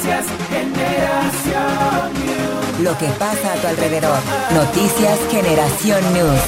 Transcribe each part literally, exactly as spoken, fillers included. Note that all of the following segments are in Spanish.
Noticias Generación News. Lo que pasa a tu alrededor. Noticias Generación News.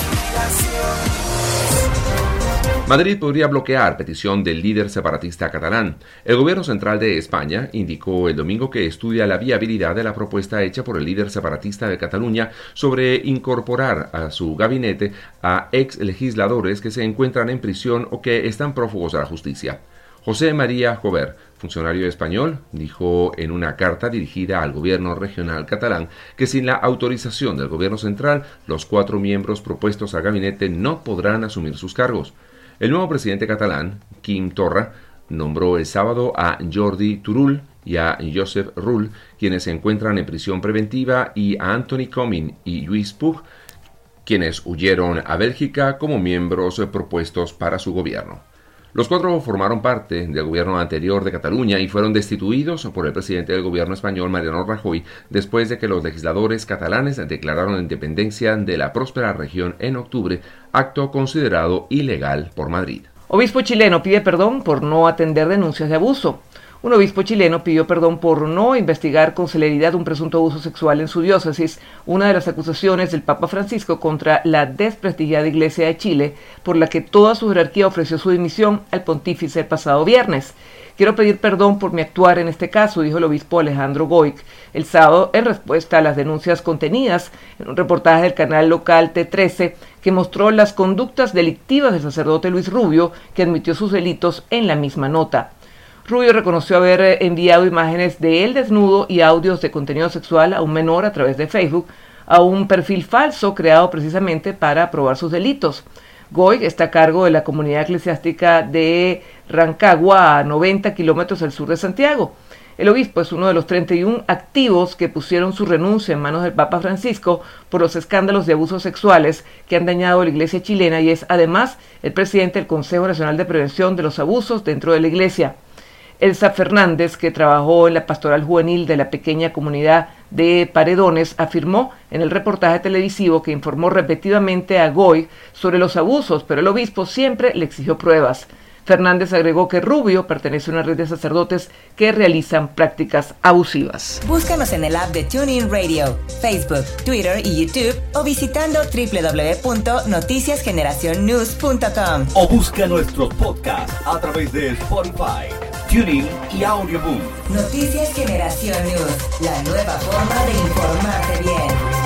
Madrid podría bloquear petición del líder separatista catalán. El gobierno central de España indicó el domingo que estudia la viabilidad de la propuesta hecha por el líder separatista de Cataluña sobre incorporar a su gabinete a ex legisladores que se encuentran en prisión o que están prófugos de la justicia. José María Jover, funcionario español, dijo en una carta dirigida al gobierno regional catalán que sin la autorización del gobierno central, los cuatro miembros propuestos al gabinete no podrán asumir sus cargos. El nuevo presidente catalán, Quim Torra, nombró el sábado a Jordi Turull y a Josep Rull, quienes se encuentran en prisión preventiva, y a Anthony Comín y Lluís Puig, quienes huyeron a Bélgica, como miembros propuestos para su gobierno. Los cuatro formaron parte del gobierno anterior de Cataluña y fueron destituidos por el presidente del gobierno español, Mariano Rajoy, después de que los legisladores catalanes declararon la independencia de la próspera región en octubre, acto considerado ilegal por Madrid. Obispo chileno pide perdón por no atender denuncias de abuso. Un obispo chileno pidió perdón por no investigar con celeridad un presunto abuso sexual en su diócesis, una de las acusaciones del Papa Francisco contra la desprestigiada Iglesia de Chile, por la que toda su jerarquía ofreció su dimisión al pontífice el pasado viernes. Quiero pedir perdón por mi actuar en este caso, dijo el obispo Alejandro Goic el sábado en respuesta a las denuncias contenidas en un reportaje del canal local T trece que mostró las conductas delictivas del sacerdote Luis Rubio, que admitió sus delitos en la misma nota. Rubio reconoció haber enviado imágenes de él desnudo y audios de contenido sexual a un menor a través de Facebook, a un perfil falso creado precisamente para probar sus delitos. Goic está a cargo de la comunidad eclesiástica de Rancagua, a noventa kilómetros al sur de Santiago. El obispo es uno de los treinta y uno activos que pusieron su renuncia en manos del Papa Francisco por los escándalos de abusos sexuales que han dañado a la Iglesia chilena, y es además el presidente del Consejo Nacional de Prevención de los Abusos dentro de la Iglesia. Elsa Fernández, que trabajó en la pastoral juvenil de la pequeña comunidad de Paredones, afirmó en el reportaje televisivo que informó repetidamente a Goic sobre los abusos, pero el obispo siempre le exigió pruebas. Fernández agregó que Rubio pertenece a una red de sacerdotes que realizan prácticas abusivas. Búscanos en el app de TuneIn Radio, Facebook, Twitter y YouTube, o visitando doble u doble u doble u punto noticias generación news punto com. O busca nuestros podcasts a través de Spotify, TuneIn y Audioboom. Noticias Generación News, la nueva forma de informarte bien.